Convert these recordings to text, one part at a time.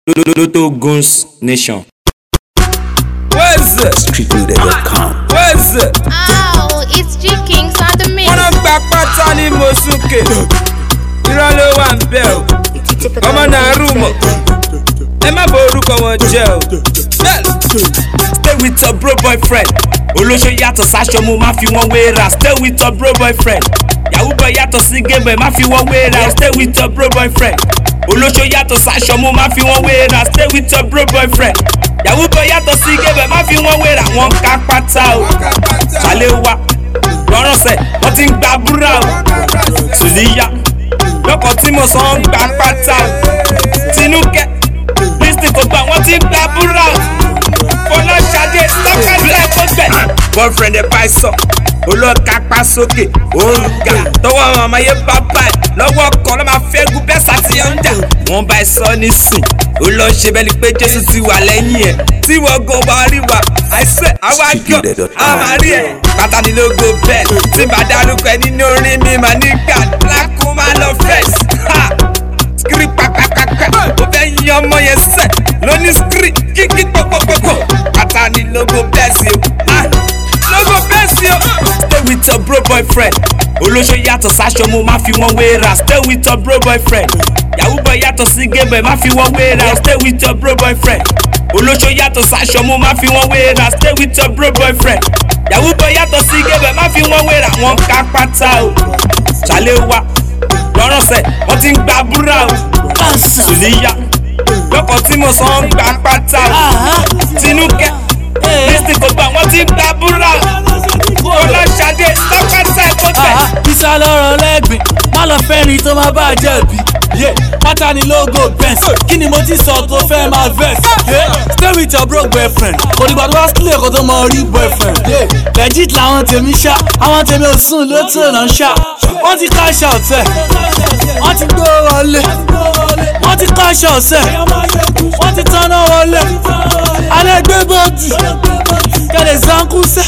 Loto Guns Nation. Where's it? Streetloader.com. Where's it? Oh, it's G Kings on the mix. Wọ́n gba pátá ní Mosuke. Irọ́ ló wà ń bẹ̀ o. Ọmọ náà rúmọ̀. Ẹ má bọ orúkọ wọn jẹ́ o. Stay with your bro boyfriend. Olóṣó yàtọ̀ sáṣọ mo máa fi wọ́n wéra. Stay with your bro boyfriend. Yahoo boy yàtọ̀ sí gébẹ̀ má fi wọ́n wéra. Stay with your bro boyfriend. Olóṣó yàtọ̀ sáṣọ mo máa fi wọ́n wéra. Stay with your bro boyfriend. Yahoo boy yàtọ̀ sí gébẹ̀ má fi wọ́n wéra. Wọ́n ká pátá o. Ṣàlẹ̀ wa lọ́rọ̀sẹ̀ wọ́n ti ń gba búra o. Sùlíyà lọ́kọ̀ tí mo sọ ń gba pátá o. Tinúkẹ́ lísìn kò gbà wọ́n ti ń gba búra o. Fọláṣadé sọ́kàtà ẹ̀kọ́ gbẹ̀. Boyfriend ẹ̀ bá sọ. Olóòka pa sókè, òrùka. Tọwọ́ àwọn ọmọ yẹn bá báyìí. Lọ́wọ́ kan ló máa fẹ́ gun bẹ́ẹ̀ sàtì ọ̀ndà. Wọ́n bá ẹ sọ nísìn. Ó lọ ṣe bẹ́ẹ̀ ni pé Jésù ti wà lẹ́yìn ẹ̀. Tí wọ́n gan bá rí wa, àìsẹ́ àwa gan. A máa rí ẹ̀. Pátánì lógo bẹ́ẹ̀. Tí bá dárúkọ ẹ nínú orin mi, màá ní gàdúrà máa lọ fẹ́ẹ̀sì. Skiri pàpàpàpà. Mo fẹ́ yan ọmọ yẹn sẹ̀. Lóní skiri kíkí pọ̀pọ̀pọ̀pọ̀. Pátánì lógo bẹ́ẹ̀ sí o. Lógo bẹ́ẹ̀ sí o. Stay with your bro boyfriend. Olóṣó yàtọ̀ sáṣọ mo máa fi wọ́n wéra. Stay with your bro boyfriend. Yahoo boy yàtọ̀ sí gébẹ̀ má fi wọ́n wéra. Stay with your bro boyfriend. Olóṣó yàtọ̀ sáṣọ mo máa fi wọ́n wéra. Stay with your bro boyfriend. Yahoo boy yàtọ̀ sí gébẹ̀ má fi wọ́n wéra. Wọ́n ká pátá o. Ṣàlẹ̀ wa lọ́rọ̀sẹ̀ wọ́n ti ń gba búra o. Sùlíyà lọ́kọ̀ tí mo sọ ń gba pátá o. Tinúkẹ́ lísìn kò gbà wọ́n ti ń gba búra o. Fọláṣadé sọ́kàtà ẹ̀kọ́ gbẹ̀. Bísà lọ́rọ̀ lẹ́gbẹ̀ẹ́, má lọ fẹ́ ni tó máa bá jẹ̀bi. Pátánì lógo Benz, kí ni mo ti sọ tó fẹ́ máa vex? Stay with your broke boyfriend, kò dìgbà tó bá sílẹ̀ kó tó mọ rí boyfriend. Legit làwọn tèmi ṣá, àwọn tèmi ò sùn ló tó náà ṣá. Wọ́n ti cash out ẹ̀, wọ́n ti gbó wọlé. Wọ́n ti cash out ẹ̀, wọ́n ti tanná wọlé. Alẹ́ gbé bọ́ọ̀dì, kẹ̀lẹ́ zanku sẹ́.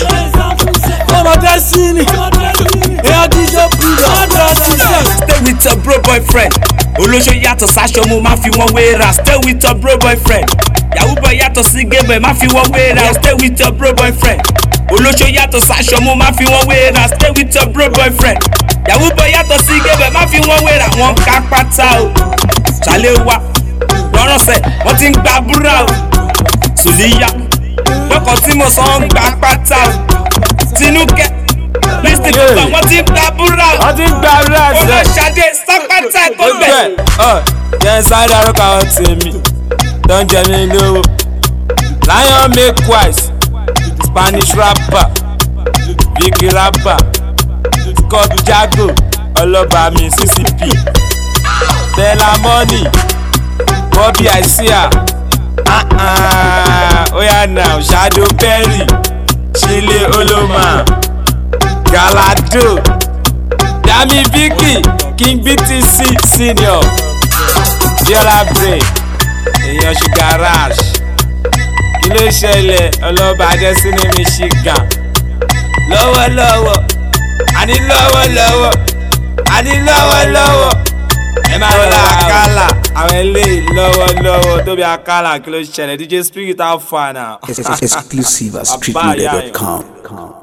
Ọmọ Destiny, èèyàn DJ Buda, Stay with your bro boyfriend. Olóṣó yàtọ̀ sáṣọ mo máa fi wọ́n wéra. Stay with your bro boyfriend. Yahoo boy yàtọ̀ sí gébẹ̀ má fi wọ́n wéra. Stay with your bro boyfriend. Olóṣó yàtọ̀ sáṣọ mo máa fi wọ́n wéra. Stay with your bro boyfriend. Yahoo boy yàtọ̀ sí gébẹ̀ má fi wọ́n wéra. Wọ́n ká pátá o. Ṣàlẹ̀ wa lọ́rọ̀sẹ̀ wọ́n ti ń gba búra o. Sùlíyà lọ́kọ̀ tí mo sọ ń gba pátá o. Tinúkẹ́ lísìn kò gbà wọ́n ti ń gba búra o. Wọ́n ti ń gba rẹ̀ sẹ́. Fọláṣadé sọ́kàtà ẹ̀kọ́ gbẹ̀. Yẹn sáré dárúkọ àwọn tèmi tó ń jẹ mí lówó. Lion make wise, Spanish rapper, Vicky rapper, Scott Jago, ọlọ́ba mi CCP, Bella Money, Bobby Isia, Oya now, Shadow Perry, Chile Oloma, Galado, Dami Vicky, King BTC Senior, Biola Bray, èèyàn Sugar Rush, kí ló ṣẹlẹ̀ ọlọ́ba Destiny Michigan. Lọ́wọ́lọ́wọ́, àní lọ́wọ́lọ́wọ́, àní lọ́wọ́lọ́wọ́. Ẹ máa wọlé àkàlà, àwọn eléyìí lọ́wọ́lọ́wọ́ tóbi àkàlà kí ló ṣẹlẹ̀ DJ Spirit how far now. Exclusive at streetloader.com.